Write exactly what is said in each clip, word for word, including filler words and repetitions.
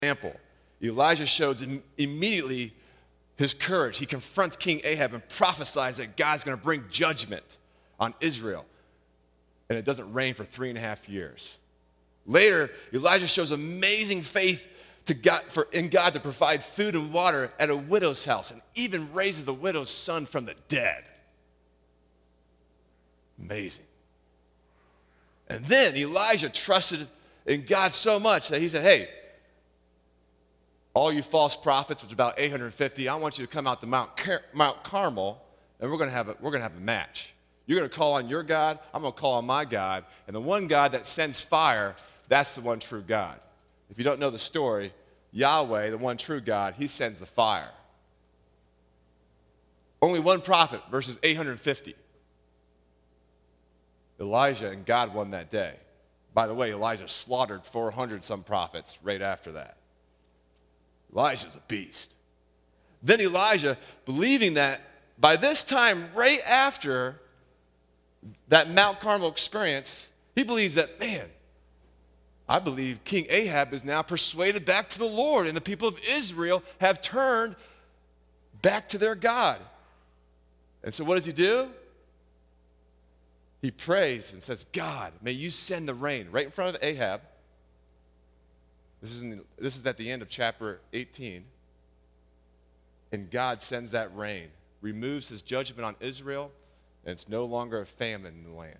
example, Elijah shows im- immediately his courage. He confronts King Ahab and prophesies that God's going to bring judgment on Israel. And it doesn't rain for three and a half years. Later, Elijah shows amazing faith to God, for, in God to provide food and water at a widow's house, and even raises the widow's son from the dead. Amazing. And then Elijah trusted in God so much that he said, hey, all you false prophets, which is about eight hundred fifty, I want you to come out to Mount, Car- Mount Carmel, and we're going to have a, we're going to have a match. You're going to call on your God, I'm going to call on my God, and the one God that sends fire, that's the one true God. If you don't know the story, Yahweh, the one true God, he sends the fire. Only one prophet versus eight hundred fifty. Elijah and God won that day. By the way, Elijah slaughtered four hundred some prophets right after that. Elijah's a beast. Then Elijah, believing that by this time, right after that Mount Carmel experience, he believes that, man, I believe King Ahab is now persuaded back to the Lord, and the people of Israel have turned back to their God. And so what does he do? He prays and says, God, may you send the rain right in front of Ahab. This is, in the, this is at the end of chapter eighteen. And God sends that rain, removes his judgment on Israel, and it's no longer a famine in the land.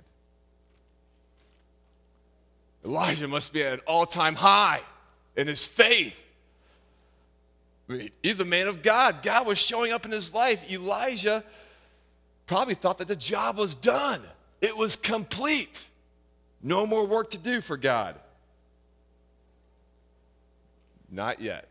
Elijah must be at an all-time high in his faith. I mean, he's a man of God. God was showing up in his life. Elijah probably thought that the job was done. It was complete. No more work to do for God. Not yet.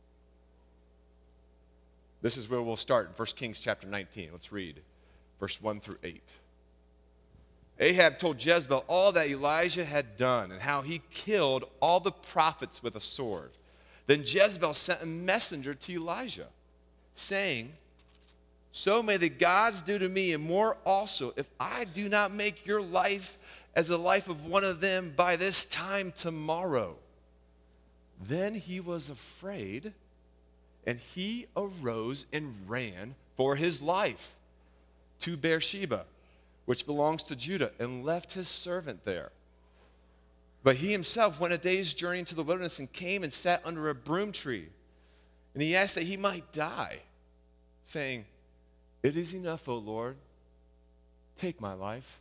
This is where we'll start in First Kings chapter nineteen. Let's read verse one through eight. Ahab told Jezebel all that Elijah had done and how he killed all the prophets with a sword. Then Jezebel sent a messenger to Elijah, saying, so may the gods do to me and more also, if I do not make your life as the life of one of them by this time tomorrow. Then he was afraid, and he arose and ran for his life to Beersheba, which belongs to Judah, and left his servant there. But he himself went a day's journey into the wilderness and came and sat under a broom tree. And he asked that he might die, saying, it is enough, O Lord, take my life,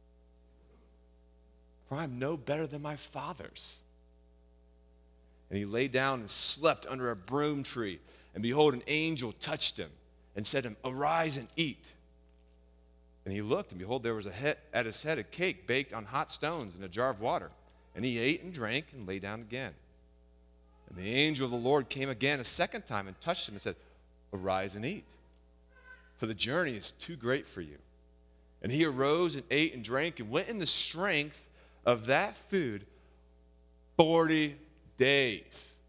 for I am no better than my fathers. And he lay down and slept under a broom tree. And behold, an angel touched him and said to him, arise and eat. And he looked, and behold, there was a head, at his head a cake baked on hot stones and a jar of water. And he ate and drank and lay down again. And the angel of the Lord came again a second time and touched him and said, arise and eat, for the journey is too great for you. And he arose and ate and drank and went in the strength of that food forty days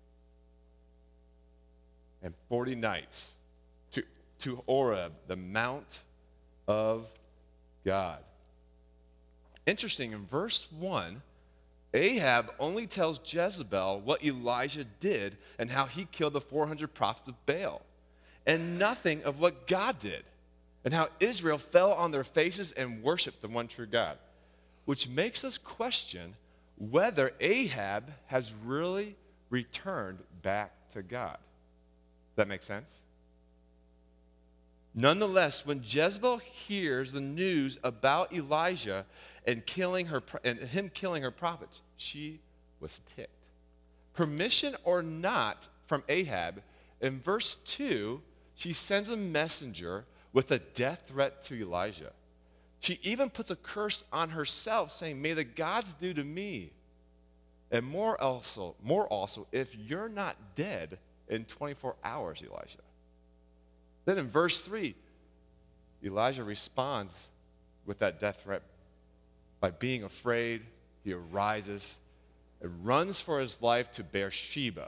and forty nights to, to Horeb, the mount of God. Interesting, in verse one, Ahab only tells Jezebel what Elijah did and how he killed the four hundred prophets of Baal, and nothing of what God did and how Israel fell on their faces and worshiped the one true God, which makes us question whether Ahab has really returned back to God. Does that make sense? Nonetheless, when Jezebel hears the news about Elijah and killing her and him killing her prophets, she was ticked. Permission or not from Ahab, in verse two, she sends a messenger with a death threat to Elijah. She even puts a curse on herself, saying, may the gods do to me, and more also, more also, if you're not dead in twenty-four hours, Elijah. Then in verse three, Elijah responds with that death threat by being afraid. He arises and runs for his life to Beersheba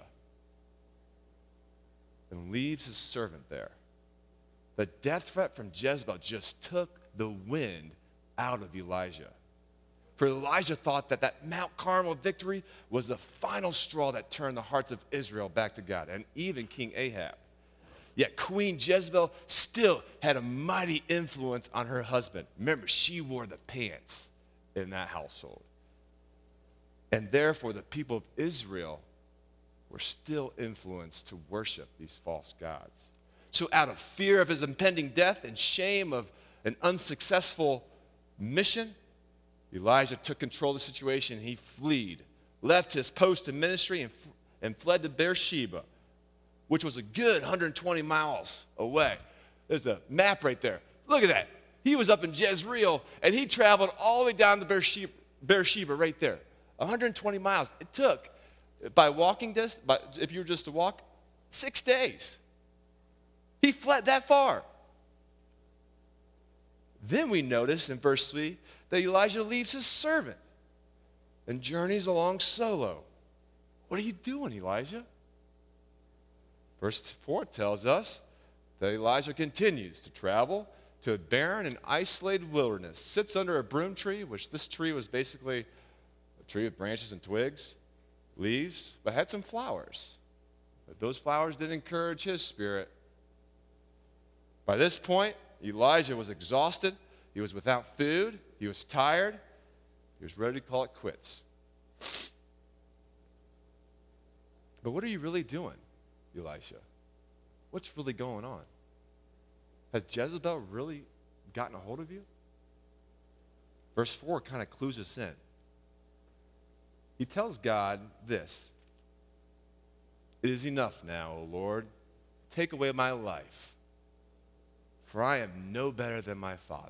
and leaves his servant there. The death threat from Jezebel just took the wind out of Elijah. For Elijah thought that that Mount Carmel victory was the final straw that turned the hearts of Israel back to God, and even King Ahab. Yet Queen Jezebel still had a mighty influence on her husband. Remember, she wore the pants in that household. And therefore, the people of Israel were still influenced to worship these false gods. So out of fear of his impending death and shame of an unsuccessful mission, Elijah took control of the situation. He fled, left his post of ministry, and, and fled to Beersheba, which was a good one hundred twenty miles away. There's a map right there. Look at that. He was up in Jezreel, and he traveled all the way down to Beersheba, Beersheba right there. one hundred twenty miles. It took, by walking distance, by, if you were just to walk, six days. He fled that far. Then we notice in verse three that Elijah leaves his servant and journeys along solo. What are you doing, Elijah? Verse four tells us that Elijah continues to travel to a barren and isolated wilderness, sits under a broom tree, which this tree was basically a tree with branches and twigs, leaves, but had some flowers. But those flowers didn't encourage his spirit. By this point, Elijah was exhausted. He was without food. He was tired. He was ready to call it quits. But what are you really doing, Elisha? What's really going on? Has Jezebel really gotten a hold of you? Verse four kind of clues us in. He tells God this: "It is enough now, O Lord. Take away my life, for I am no better than my fathers."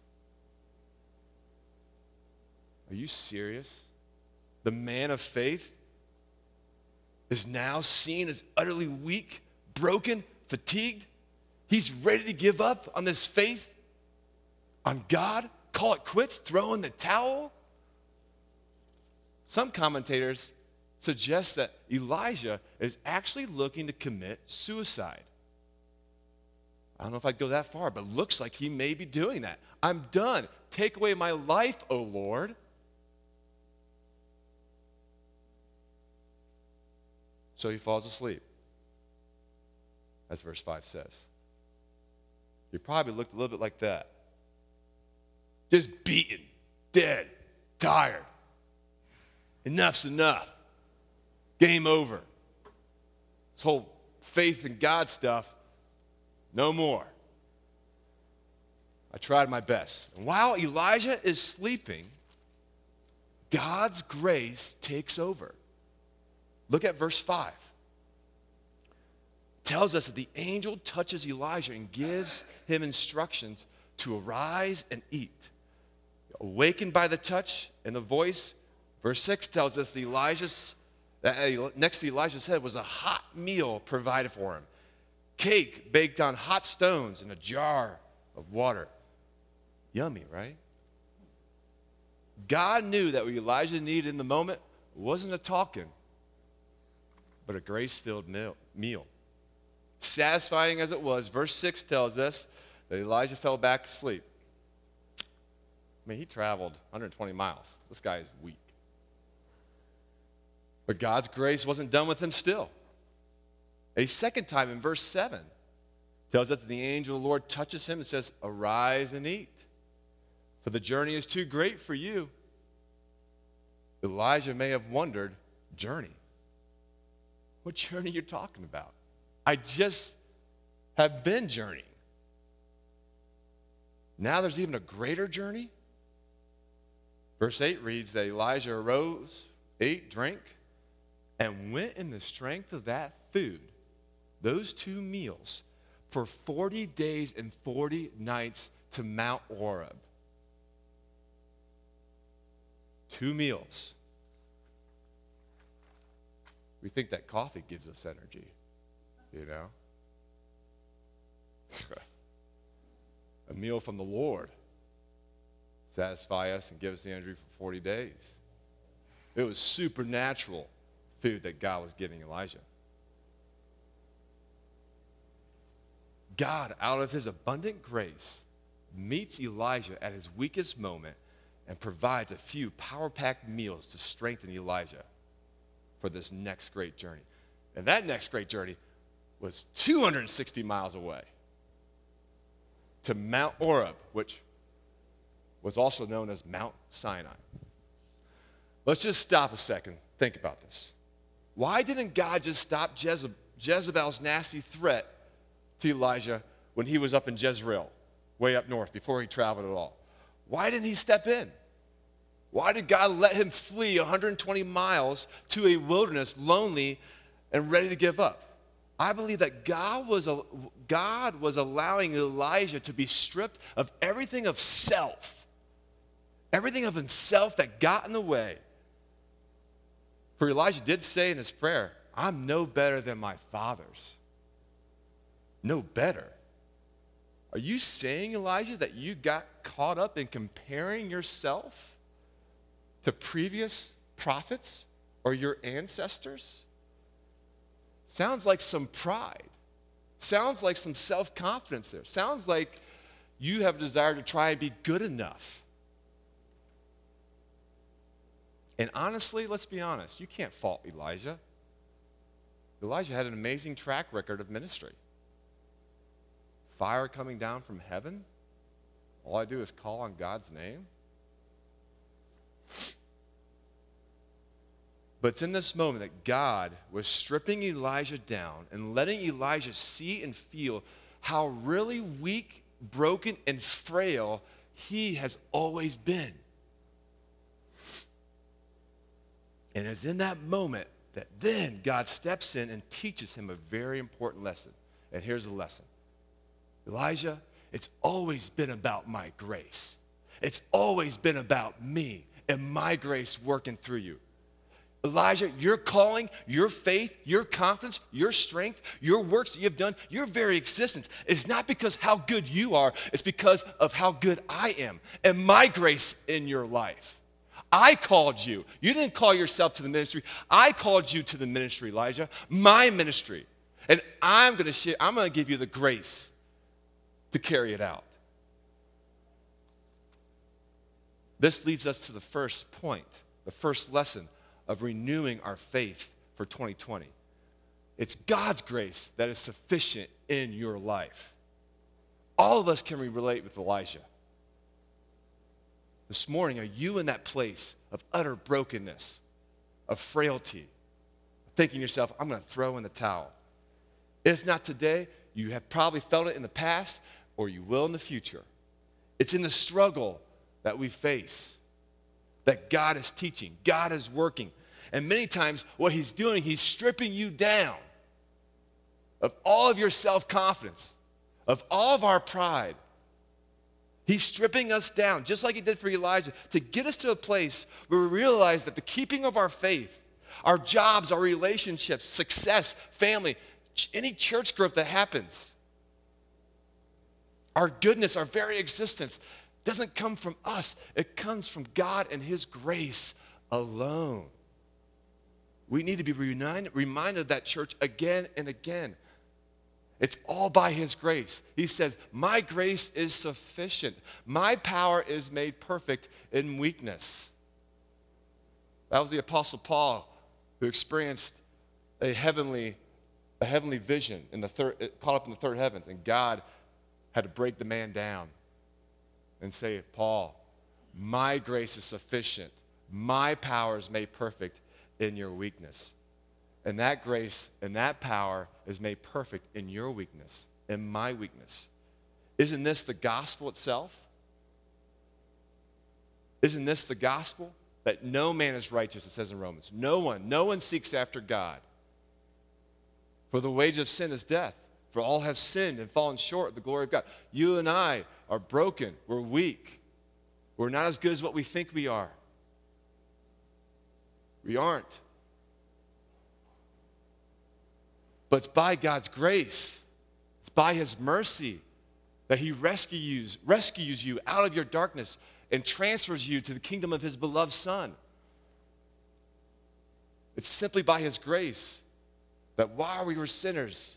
Are you serious? The man of faith is now seen as utterly weak, broken, fatigued. He's ready to give up on this faith, on God, call it quits, throw in the towel. Some commentators suggest that Elijah is actually looking to commit suicide. I don't know if I'd go that far, but looks like he may be doing that. I'm done. Take away my life, O Lord. So he falls asleep, as verse five says. He probably looked a little bit like that. Just beaten, dead, tired. Enough's enough. Game over. This whole faith in God stuff, no more. I tried my best. And while Elijah is sleeping, God's grace takes over. Look at verse five. It tells us that the angel touches Elijah and gives him instructions to arise and eat. Awakened by the touch and the voice, verse six tells us that Elijah's, that next to Elijah's head was a hot meal provided for him. Cake baked on hot stones in a jar of water. Yummy, right? God knew that what Elijah needed in the moment wasn't a talking, but a grace-filled meal. Satisfying as it was, verse six tells us that Elijah fell back asleep. I mean, he traveled one hundred twenty miles. This guy is weak. But God's grace wasn't done with him still. A second time in verse seven tells us that the angel of the Lord touches him and says, "Arise and eat, for the journey is too great for you." Elijah may have wondered, journey? What journey are you talking about? I just have been journeying. Now there's even a greater journey? Verse eight reads that Elijah arose, ate, drank, and went in the strength of that food, those two meals, for forty days and forty nights to Mount Horeb. Two meals. We think that coffee gives us energy, you know? A meal from the Lord satisfy us and give us the energy for forty days. It was supernatural food that God was giving Elijah. God, out of his abundant grace, meets Elijah at his weakest moment and provides a few power-packed meals to strengthen Elijah for this next great journey. And that next great journey was two hundred sixty miles away to Mount Oreb, which was also known as Mount Sinai. Let's just stop a second. Think about this. Why didn't God just stop Jezebel, Jezebel's nasty threat to Elijah when he was up in Jezreel, way up north, before he traveled at all? Why didn't he step in? Why did God let him flee one hundred twenty miles to a wilderness, lonely and ready to give up? I believe that God was, God was allowing Elijah to be stripped of everything of self, everything of himself that got in the way. For Elijah did say in his prayer, I'm no better than my fathers. No better. Are you saying, Elijah, that you got caught up in comparing yourself to previous prophets or your ancestors? Sounds like some pride. Sounds like some self-confidence there. Sounds like you have a desire to try and be good enough. And honestly, let's be honest, you can't fault Elijah. Elijah had an amazing track record of ministry. Fire coming down from heaven. All I do is call on God's name. But it's in this moment that God was stripping Elijah down and letting Elijah see and feel how really weak, broken, and frail he has always been. And it's in that moment that then God steps in and teaches him a very important lesson. And here's the lesson. Elijah, it's always been about my grace. It's always been about me and my grace working through you. Elijah, your calling, your faith, your confidence, your strength, your works that you've done, your very existence is not because how good you are, it's because of how good I am and my grace in your life. I called you. You didn't call yourself to the ministry. I called you to the ministry, Elijah, my ministry. And I'm going to share, I'm going to give you the grace to carry it out. This leads us to the first point, the first lesson of renewing our faith for twenty twenty. It's God's grace that is sufficient in your life. All of us can relate with Elijah. This morning, are you in that place of utter brokenness, of frailty, thinking to yourself, I'm going to throw in the towel? If not today, you have probably felt it in the past, or you will in the future. It's in the struggle that we face that God is teaching, God is working. And many times, what he's doing, he's stripping you down of all of your self-confidence, of all of our pride. He's stripping us down, just like he did for Elijah, to get us to a place where we realize that the keeping of our faith, our jobs, our relationships, success, family, any church growth that happens, our goodness, our very existence, doesn't come from us. It comes from God and his grace alone. We need to be reminded, reminded of that, church, again and again. It's all by his grace. He says, my grace is sufficient. My power is made perfect in weakness. That was the Apostle Paul who experienced a heavenly, a heavenly vision in the third, caught up in the third heavens, and God had to break the man down and say, Paul, my grace is sufficient. My power is made perfect in your weakness. And that grace and that power is made perfect in your weakness, in my weakness. Isn't this the gospel itself? Isn't this the gospel? That no man is righteous, it says in Romans. No one, no one seeks after God. For the wage of sin is death. For all have sinned and fallen short of the glory of God. You and I are broken. We're weak. We're not as good as what we think we are. We aren't. But it's by God's grace, it's by his mercy that he rescues, rescues you out of your darkness and transfers you to the kingdom of his beloved Son. It's simply by his grace that while we were sinners,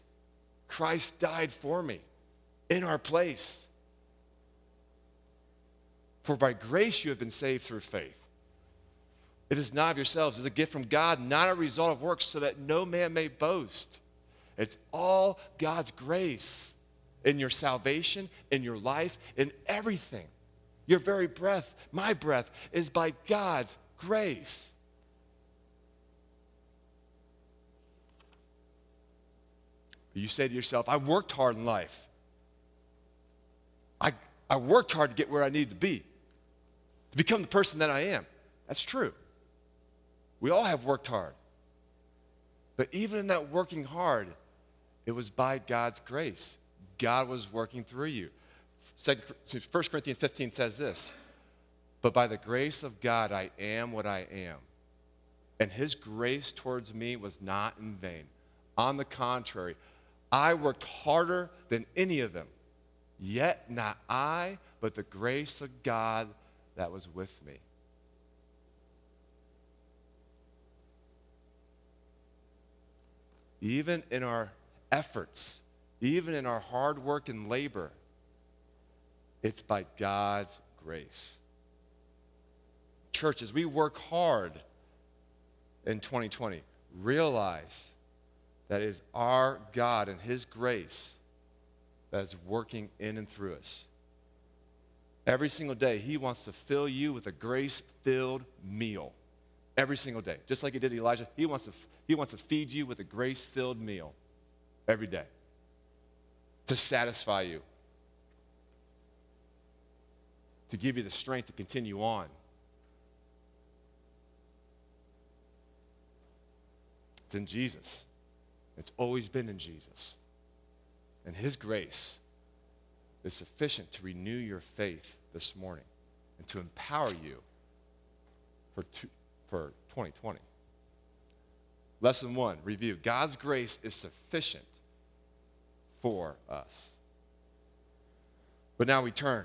Christ died for me in our place. For by grace you have been saved through faith. It is not of yourselves, it is a gift from God, not a result of works, so that no man may boast. It's all God's grace in your salvation, in your life, in everything. Your very breath, my breath, is by God's grace. You say to yourself, I worked hard in life. I, I worked hard to get where I needed to be, to become the person that I am. That's true. We all have worked hard. But even in that working hard, it was by God's grace. God was working through you. First Corinthians fifteen says this, but by the grace of God I am what I am. And his grace towards me was not in vain. On the contrary, I worked harder than any of them. Yet not I, but the grace of God that was with me. Even in our efforts, even in our hard work and labor, it's by God's grace. Church, as we work hard in twenty twenty, realize that it is our God and his grace that is working in and through us. Every single day, he wants to fill you with a grace-filled meal. Every single day. Just like he did Elijah, he wants to, he wants to feed you with a grace-filled meal every day to satisfy you, to give you the strength to continue on. It's in Jesus. It's always been in Jesus. And his grace is sufficient to renew your faith this morning and to empower you for, two, for twenty twenty. Lesson one, review. God's grace is sufficient for us. But now we turn.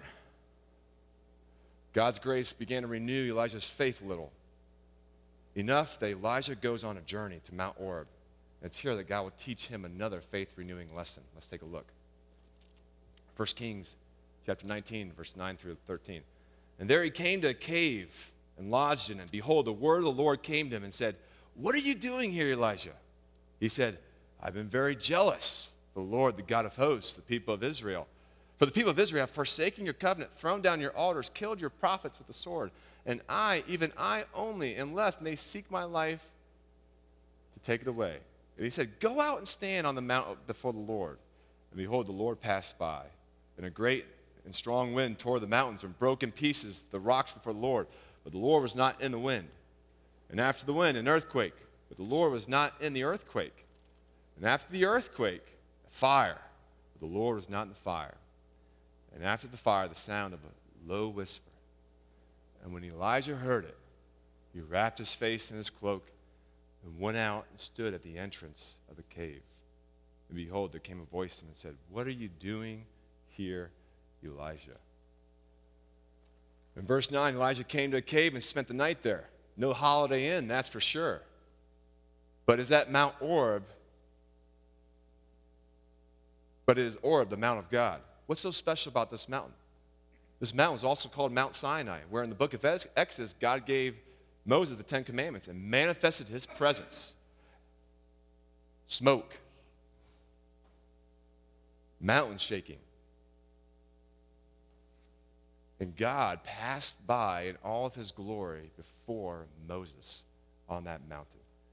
God's grace began to renew Elijah's faith a little. Enough that Elijah goes on a journey to Mount Oreb. It's here that God will teach him another faith-renewing lesson. Let's take a look. First Kings chapter nineteen, verse nine through thirteen. And there he came to a cave and lodged in it. And behold, the word of the Lord came to him and said, what are you doing here, Elijah? He said, I've been very jealous for the Lord, the God of hosts, the people of Israel. For the people of Israel have forsaken your covenant, thrown down your altars, killed your prophets with the sword. And I, even I only, am left, and they seek my life to take it away. And he said, go out and stand on the mount before the Lord. And behold, the Lord passed by. And a great and strong wind tore the mountains and broke in pieces the rocks before the Lord. But the Lord was not in the wind. And after the wind, an earthquake. But the Lord was not in the earthquake. And after the earthquake, a fire. But the Lord was not in the fire. And after the fire, the sound of a low whisper. And when Elijah heard it, he wrapped his face in his cloak and went out and stood at the entrance of the cave. And behold, there came a voice to him and said, what are you doing here, Elijah? In verse nine, Elijah came to a cave and spent the night there. No Holiday Inn, that's for sure. But is that Mount Oreb? But it is Oreb, the Mount of God. What's so special about this mountain? This mountain is also called Mount Sinai, where in the book of Exodus, God gave Moses the Ten Commandments and manifested his presence. Smoke. Mountain shaking. And God passed by in all of his glory before Moses on that mountain.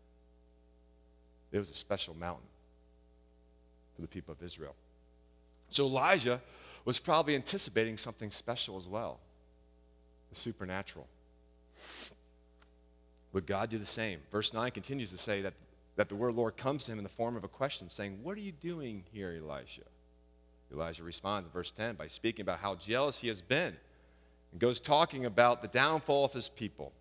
It was a special mountain for the people of Israel. So Elijah was probably anticipating something special as well, the supernatural. Would God do the same? Verse nine continues to say that, that the word of the Lord comes to him in the form of a question, saying, what are you doing here, Elijah? Elijah responds in verse ten by speaking about how jealous he has been, and goes talking about the downfall of his people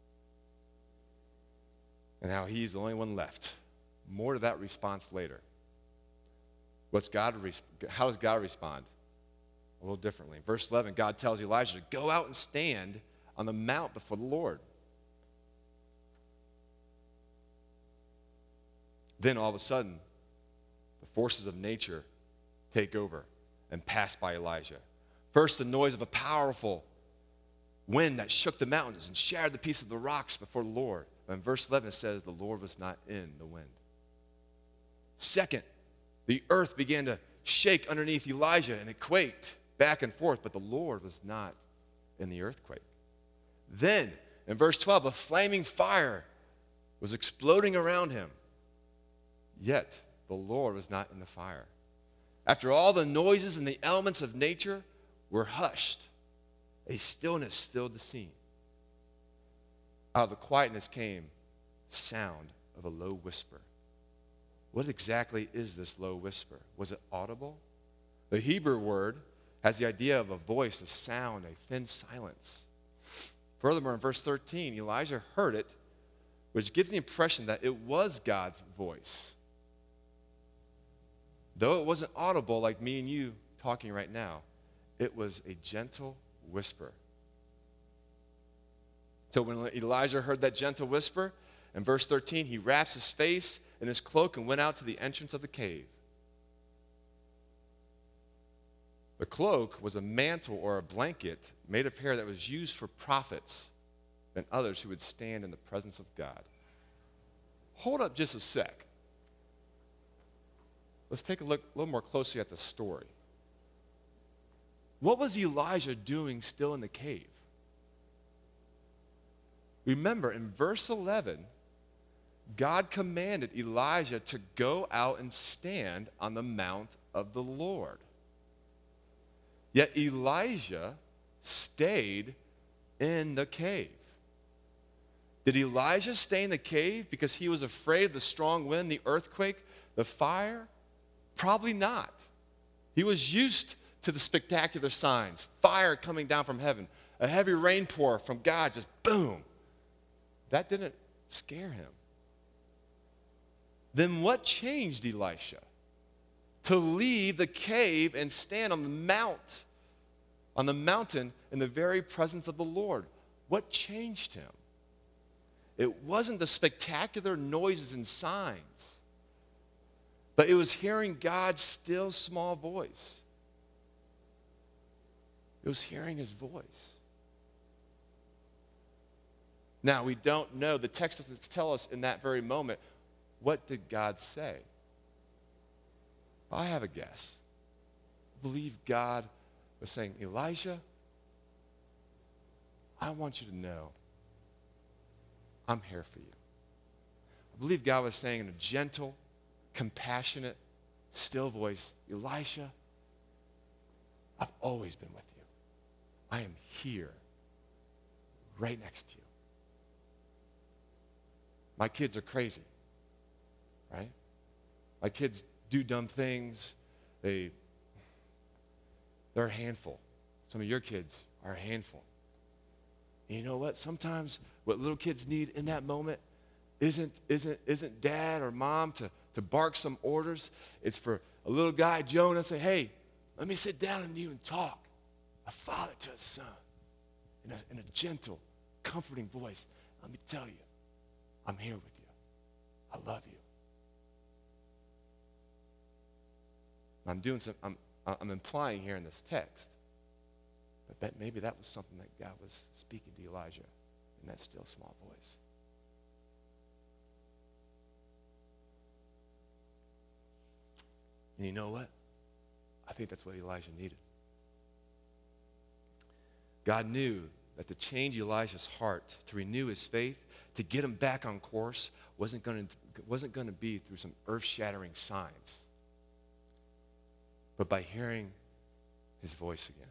and how he's the only one left. More to that response later. What's God? How does God respond? A little differently. Verse eleven, God tells Elijah to go out and stand on the mount before the Lord. Then all of a sudden, the forces of nature take over and pass by Elijah. First, the noise of a powerful wind that shook the mountains and shattered the piece of the rocks before the Lord. But in verse eleven, it says the Lord was not in the wind. Second, the earth began to shake underneath Elijah, and it quaked back and forth, but the Lord was not in the earthquake. Then, in verse twelve, a flaming fire was exploding around him, yet the Lord was not in the fire. After all the noises and the elements of nature were hushed, a stillness filled the scene. Out of the quietness came the sound of a low whisper. What exactly is this low whisper? Was it audible? The Hebrew word has the idea of a voice, a sound, a thin silence. Furthermore, in verse thirteen, Elijah heard it, which gives the impression that it was God's voice. Though it wasn't audible like me and you talking right now, it was a gentle whisper. So when Elijah heard that gentle whisper, in verse thirteen, he wraps his face in his cloak and went out to the entrance of the cave. The cloak was a mantle or a blanket made of hair that was used for prophets and others who would stand in the presence of God. Hold up just a sec. Let's take a look a little more closely at the story. What was Elijah doing still in the cave? Remember, in verse eleven, God commanded Elijah to go out and stand on the mount of the Lord. Yet Elijah stayed in the cave. Did Elijah stay in the cave because he was afraid of the strong wind, the earthquake, the fire? Probably not. He was used to the spectacular signs, fire coming down from heaven, a heavy rainpour from God, just boom. That didn't scare him. Then what changed Elisha to leave the cave and stand on the mount, on the mountain in the very presence of the Lord? What changed him? It wasn't the spectacular noises and signs, but it was hearing God's still small voice. It was hearing his voice. Now, we don't know, the text doesn't tell us in that very moment, what did God say? I have a guess. I believe God was saying, Elijah, I want you to know I'm here for you. I believe God was saying in a gentle, compassionate, still voice, Elisha, I've always been with you. I am here, right next to you. My kids are crazy, right? My kids do dumb things. They, they're a handful. Some of your kids are a handful. And you know what? Sometimes what little kids need in that moment isn't, isn't, isn't dad or mom to, to bark some orders. It's for a little guy, Jonah, to say, hey, let me sit down with you and talk. A father to his son in a, in a gentle, comforting voice. Let me tell you, I'm here with you. I love you. I'm doing some, I'm, I'm implying here in this text, but that maybe that was something that God was speaking to Elijah in that still small voice. And you know what? I think that's what Elijah needed. God knew that to change Elijah's heart, to renew his faith, to get him back on course, wasn't going to, wasn't going to be through some earth-shattering signs, but by hearing his voice again.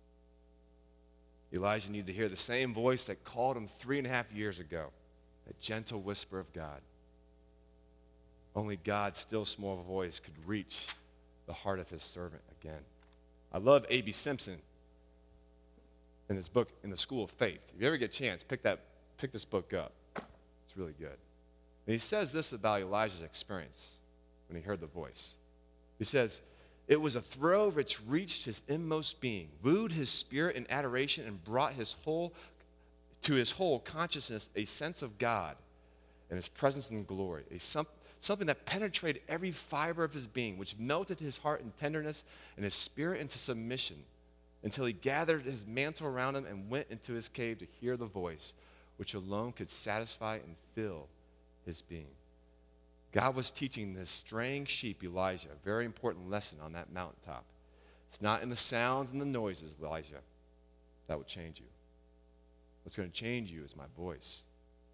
Elijah needed to hear the same voice that called him three and a half years ago, that gentle whisper of God. Only God's still small voice could reach the heart of his servant again. I love A B Simpson in his book, In the School of Faith. If you ever get a chance, pick, that, pick this book up. It's really good. And he says this about Elijah's experience when he heard the voice. He says, it was a thrill which reached his inmost being, wooed his spirit in adoration, and brought his whole, to his whole consciousness a sense of God and his presence and glory, a some, something that penetrated every fiber of his being, which melted his heart in tenderness and his spirit into submission. until he gathered his mantle around him and went into his cave to hear the voice, which alone could satisfy and fill his being. God was teaching this straying sheep, Elijah, a very important lesson on that mountaintop. It's not in the sounds and the noises, Elijah, that will change you. What's going to change you is my voice.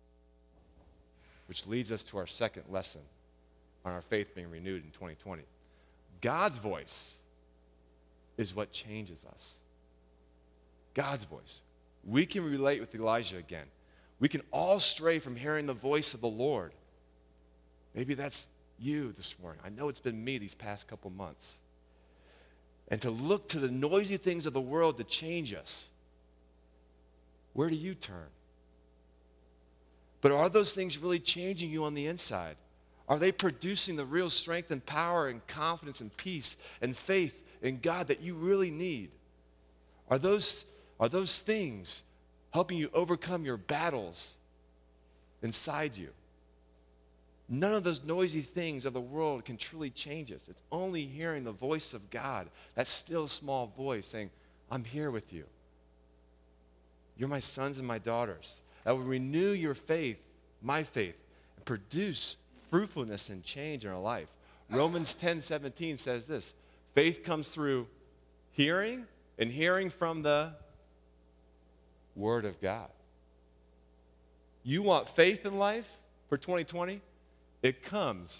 Which leads us to our second lesson on our faith being renewed in twenty twenty. God's voice is what changes us. God's voice. We can relate with Elijah again. We can all stray from hearing the voice of the Lord. Maybe that's you this morning. I know it's been me these past couple months. And to look to the noisy things of the world to change us. Where do you turn? But are those things really changing you on the inside? Are they producing the real strength and power and confidence and peace and faith in God that you really need? Are those, are those things helping you overcome your battles inside you? None of those noisy things of the world can truly change us. It's only hearing the voice of God, that still small voice saying, I'm here with you. You're my sons and my daughters. That will renew your faith, my faith, and produce fruitfulness and change in our life. Romans ten seventeen says this, faith comes through hearing, and hearing from the Word of God. You want faith in life for twenty twenty? It comes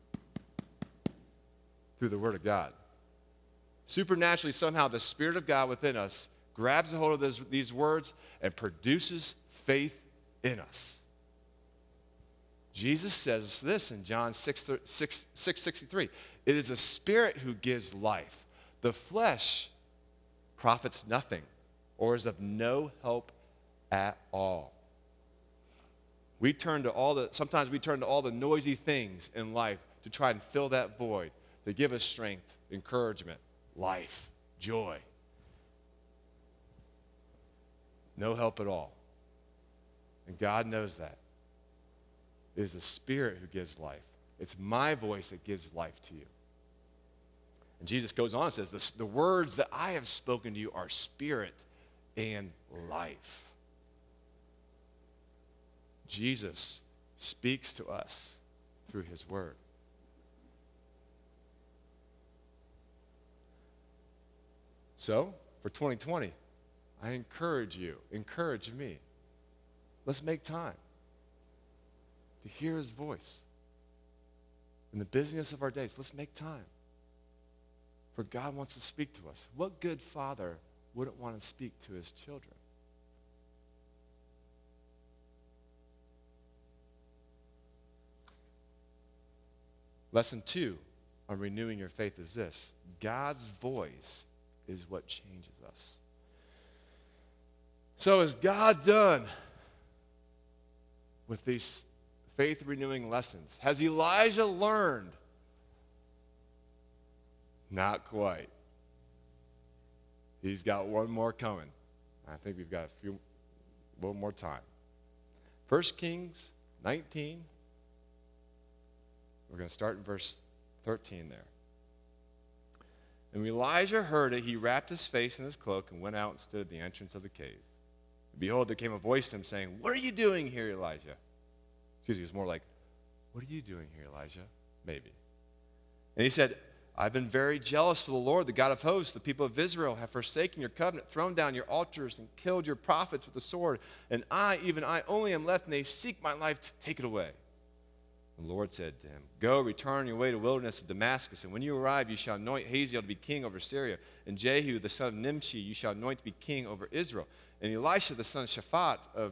through the Word of God. Supernaturally, somehow, the Spirit of God within us grabs a hold of this, these words and produces faith in us. Jesus says this in John six sixty-three. It is a spirit who gives life. The flesh profits nothing or is of no help at all. We turn to all the, sometimes we turn to all the noisy things in life to try and fill that void, to give us strength, encouragement, life, joy. No help at all. And God knows that. It is the Spirit who gives life. It's my voice that gives life to you. And Jesus goes on and says, the, the words that I have spoken to you are spirit and life. Jesus speaks to us through his word. So, for twenty twenty, I encourage you, encourage me, let's make time to hear his voice. In the busyness of our days, let's make time. For God wants to speak to us. What good father wouldn't want to speak to his children? Lesson two on renewing your faith is this. God's voice is what changes us. So is God done with these faith-renewing lessons? Has Elijah learned? Not quite. He's got one more coming. I think we've got a few, a little more time. First Kings nineteen. We're going to start in verse thirteen there. And when Elijah heard it, he wrapped his face in his cloak and went out and stood at the entrance of the cave. And behold, there came a voice to him saying, "What are you doing here, Elijah?" Excuse me, it was more like, "What are you doing here, Elijah?" Maybe. And he said, "I've been very jealous for the Lord, the God of hosts. The people of Israel have forsaken your covenant, thrown down your altars, and killed your prophets with the sword. And I, even I only am left, and they seek my life to take it away." The Lord said to him, "Go, return your way to the wilderness of Damascus, and when you arrive, you shall anoint Hazael to be king over Syria, and Jehu, the son of Nimshi, you shall anoint to be king over Israel. And Elisha, the son of Shaphat of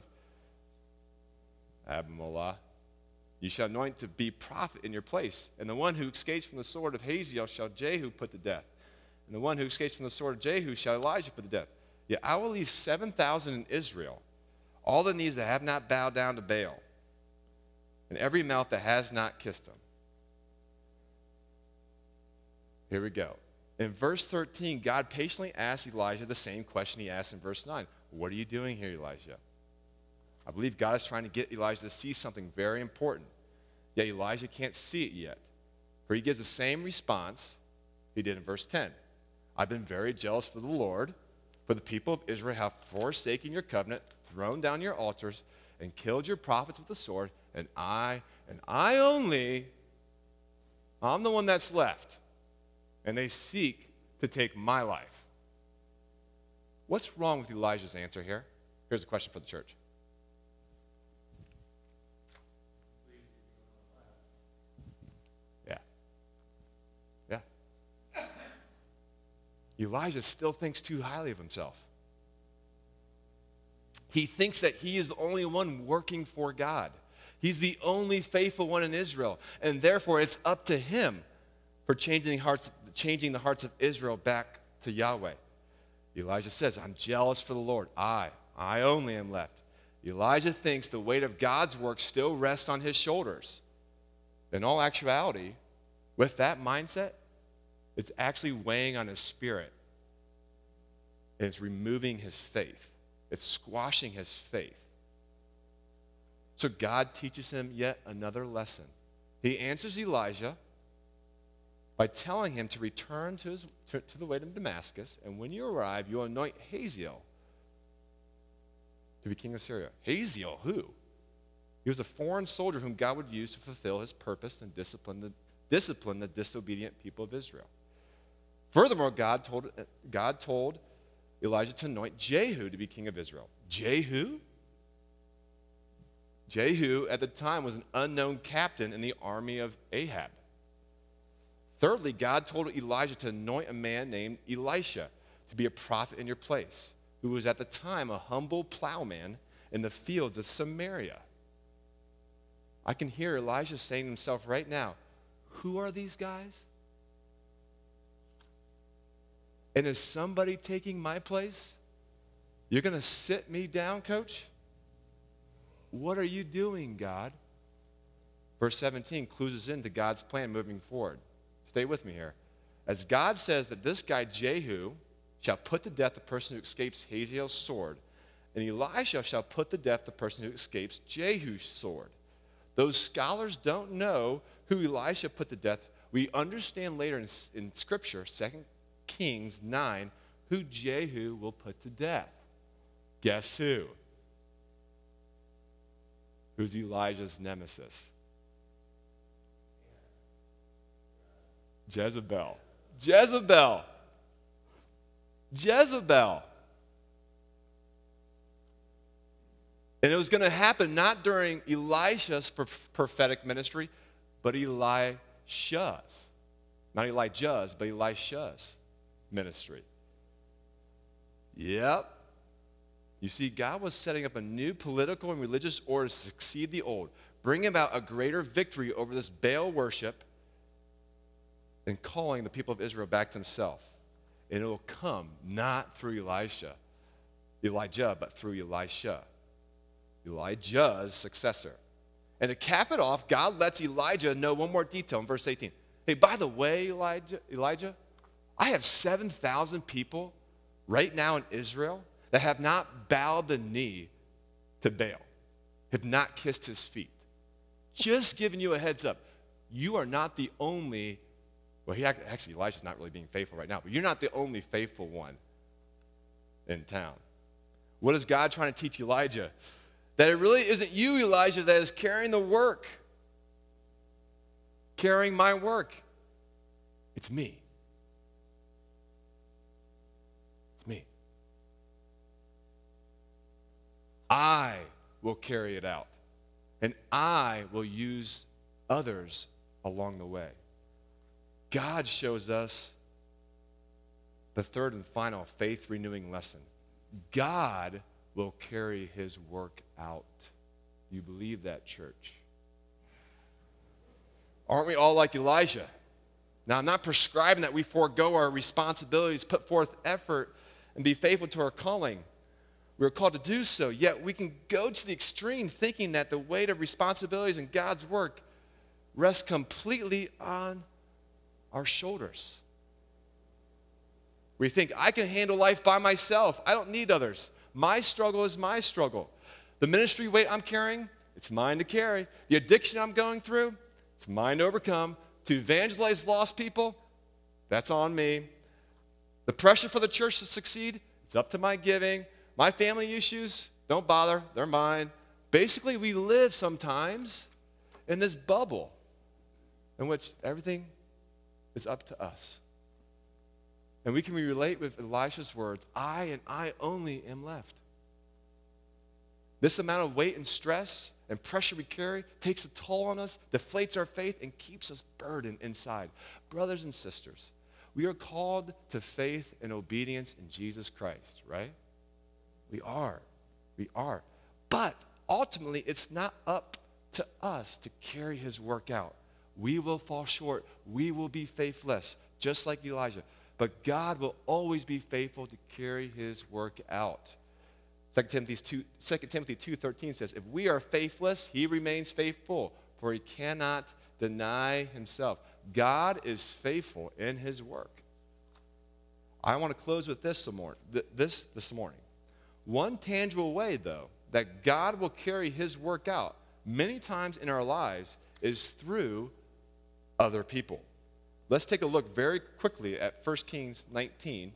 Abimeleah, you shall anoint to be prophet in your place. And the one who escapes from the sword of Hazael shall Jehu put to death. And the one who escapes from the sword of Jehu shall Elijah put to death. Yet I will leave seven thousand in Israel, all the knees that have not bowed down to Baal, and every mouth that has not kissed him." Here we go. In verse thirteen, God patiently asked Elijah the same question he asked in verse nine. What are you doing here, Elijah? I believe God is trying to get Elijah to see something very important. Yet Elijah can't see it yet. For he gives the same response he did in verse ten. I've been very jealous for the Lord, For the people of Israel have forsaken your covenant, thrown down your altars, and killed your prophets with the sword, and I, and I only, I'm the one that's left, and they seek to take my life. What's wrong with Elijah's answer here? Here's a question for the church. Yeah. Yeah. Elijah still thinks too highly of himself. He thinks that he is the only one working for God. He's the only faithful one in Israel, and therefore it's up to him for changing hearts, changing the hearts of Israel back to Yahweh. Elijah says, I'm jealous for the Lord. I, I only am left. Elijah thinks the weight of God's work still rests on his shoulders. In all actuality, with that mindset, it's actually weighing on his spirit. And it's removing his faith. It's squashing his faith. So God teaches him yet another lesson. He answers Elijah by telling him to return to, his, to, to the way to Damascus, and when you arrive, you anoint Hazael to be king of Syria. Hazael, who? He was a foreign soldier whom God would use to fulfill his purpose and discipline the, discipline the disobedient people of Israel. Furthermore, God told, God told Elijah to anoint Jehu to be king of Israel. Jehu? Jehu, at the time, was an unknown captain in the army of Ahab. Thirdly, God told Elijah to anoint a man named Elisha to be a prophet in your place, who was at the time a humble plowman in the fields of Samaria. I can hear Elijah saying to himself right now, who are these guys? And is somebody taking my place? You're going to sit me down, coach? What are you doing, God? Verse seventeen clues us into God's plan moving forward. Stay with me here. As God says that this guy Jehu shall put to death the person who escapes Hazael's sword, and Elisha shall put to death the person who escapes Jehu's sword. Those scholars don't know who Elisha put to death. We understand later in, in Scripture, Second Kings nine, who Jehu will put to death. Guess who? Who's Elijah's nemesis? Jezebel. Jezebel. Jezebel. And it was going to happen not during Elisha's prophetic ministry, but Elisha's. Not Elijah's, but Elisha's ministry. Yep. You see, God was setting up a new political and religious order to succeed the old, bring about a greater victory over this Baal worship, and calling the people of Israel back to himself. And it will come not through Elisha, Elijah, but through Elisha, Elijah's successor. And to cap it off, God lets Elijah know one more detail in verse eighteen. Hey, by the way, Elijah, Elijah, I have seven thousand people right now in Israel that have not bowed the knee to Baal, have not kissed his feet. Just giving you a heads up. You are not the only, well, he actually, Elisha's not really being faithful right now, but you're not the only faithful one in town. What is God trying to teach Elijah? That it really isn't you, Elijah, that is carrying the work, carrying my work. It's me. It's me. I will carry it out, and I will use others along the way. God shows us the third and final faith-renewing lesson. God will carry his work out. You believe that, church? Aren't we all like Elijah? Now, I'm not prescribing that we forego our responsibilities, put forth effort, and be faithful to our calling. We're called to do so, yet we can go to the extreme thinking that the weight of responsibilities in God's work rests completely on our shoulders. We think, I can handle life by myself. I don't need others. My struggle is my struggle. The ministry weight I'm carrying, it's mine to carry. The addiction I'm going through, it's mine to overcome. To evangelize lost people, that's on me. The pressure for the church to succeed, it's It's up to my giving. My family issues, don't bother. They're mine. Basically, we live sometimes in this bubble in which everything is up to us. And we can relate with Elisha's words, I and I only am left. This amount of weight and stress and pressure we carry takes a toll on us, deflates our faith, and keeps us burdened inside. Brothers and sisters, we are called to faith and obedience in Jesus Christ, right? We are. We are. But ultimately, it's not up to us to carry his work out. We will fall short. We will be faithless, just like Elijah. But God will always be faithful to carry his work out. Second Timothy two thirteen says, if we are faithless, he remains faithful, for he cannot deny himself. God is faithful in his work. I want to close with this this this morning. One tangible way, though, that God will carry his work out many times in our lives is through other people. Let's take a look very quickly at First Kings nineteen,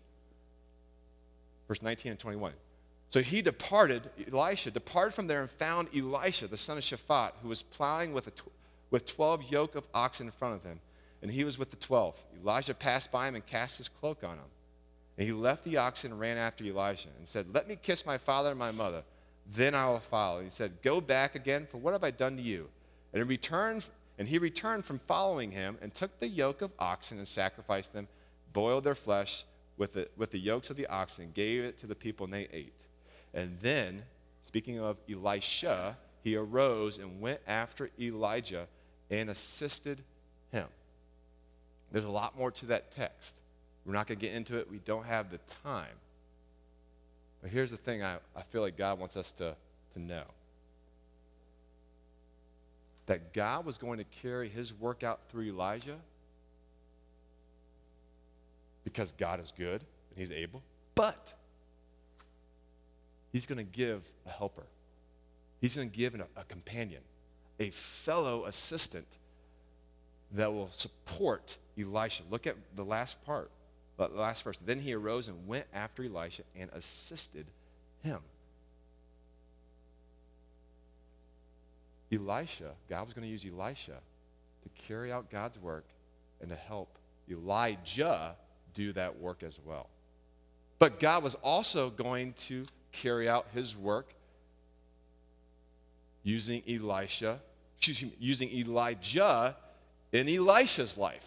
verse nineteen and twenty-one. So he departed, Elisha departed from there and found Elisha, the son of Shaphat, who was plowing with, a tw- with twelve yoke of oxen in front of him, and he was with the twelve. Elijah passed by him and cast his cloak on him. And he left the oxen and ran after Elisha and said, let me kiss my father and my mother, then I will follow. And he said, go back again, for what have I done to you? And in return, and he returned from following him and took the yoke of oxen and sacrificed them, boiled their flesh with the, with the yokes of the oxen, and gave it to the people, and they ate. And then, speaking of Elisha, he arose and went after Elijah and assisted him. There's a lot more to that text. We're not going to get into it. We don't have the time. But here's the thing I, I feel like God wants us to, to know. That God was going to carry his work out through Elijah because God is good and he's able. But he's going to give a helper. He's going to give an, a companion, a fellow assistant that will support Elisha. Look at the last part, the last verse. Then he arose and went after Elisha and assisted him. Elisha, God was going to use Elisha to carry out God's work and to help Elijah do that work as well. But God was also going to carry out his work using Elisha, excuse me, using Elijah in Elisha's life.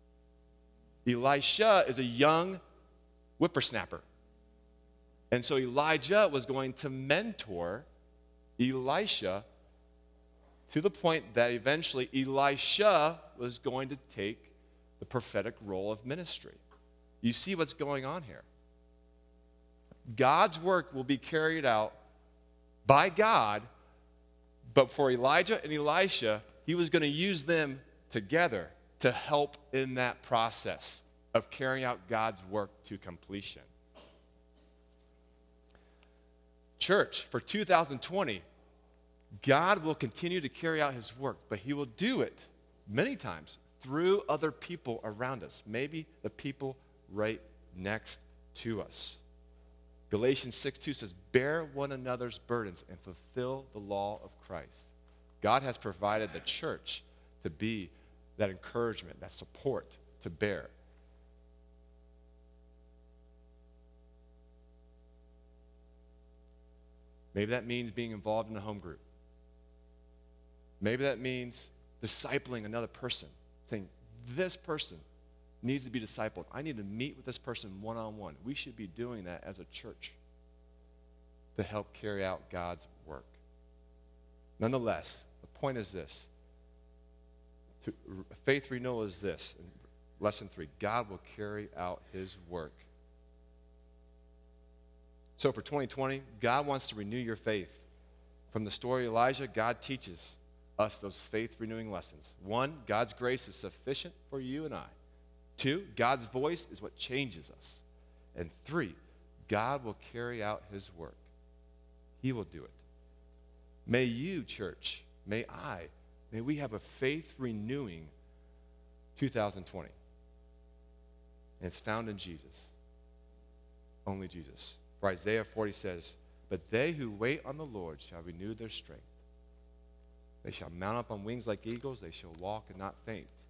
Elisha is a young whippersnapper. And so Elijah was going to mentor Elisha to the point that eventually Elisha was going to take the prophetic role of ministry. You see what's going on here? God's work will be carried out by God, but for Elijah and Elisha, he was going to use them together to help in that process of carrying out God's work to completion. Church, for two thousand twenty, God will continue to carry out his work, but he will do it many times through other people around us, maybe the people right next to us. Galatians six two says, bear one another's burdens and fulfill the law of Christ. God has provided the church to be that encouragement, that support to bear. Maybe that means being involved in a home group. Maybe that means discipling another person, saying, this person needs to be discipled. I need to meet with this person one-on-one. We should be doing that as a church to help carry out God's work. Nonetheless, the point is this. To, faith renewal is this. Lesson three, God will carry out his work. So for twenty twenty, God wants to renew your faith. From the story of Elijah, God teaches us those faith-renewing lessons. One, God's grace is sufficient for you and I. Two, God's voice is what changes us. And three, God will carry out his work. He will do it. May you, church, may I, may we have a faith-renewing two thousand twenty. And it's found in Jesus. Only Jesus. For Isaiah forty says, but they who wait on the Lord shall renew their strength. They shall mount up on wings like eagles. They shall walk and not faint.